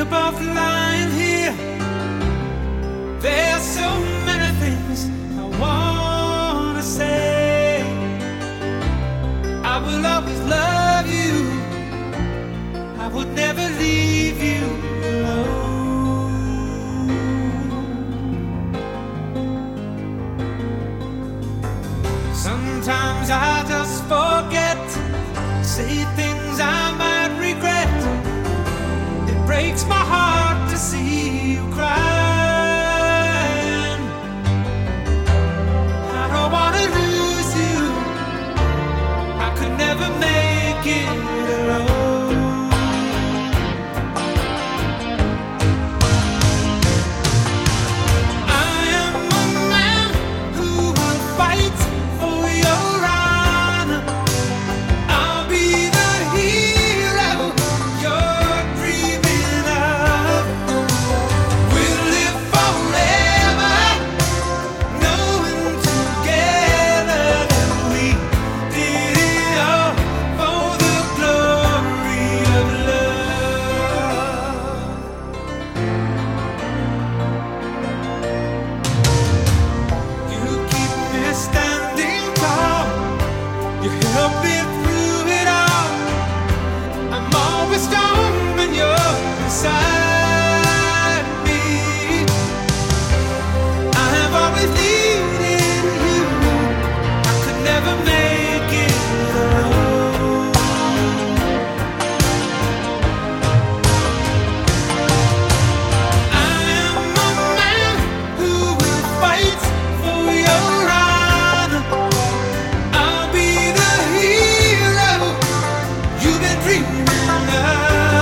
both lying here. There's so many things I wanna say. I will always love you. I would never leave you alone. Sometimes I just forget, say things I might regret. It breaks my heart to see you crying. I don't wanna lose you. I could never make it alone. I am a man who will fight for your honor. I'll be the hero you're dreaming of. We'll live forever, knowing together that we did it all for the glory of love. You keep me standing tall. You help me through it all. I'm always strong when you're beside me. I have always needed you. I could never make it alone. I am a man who will fight for your honor. I'll be the hero you've been dreaming of.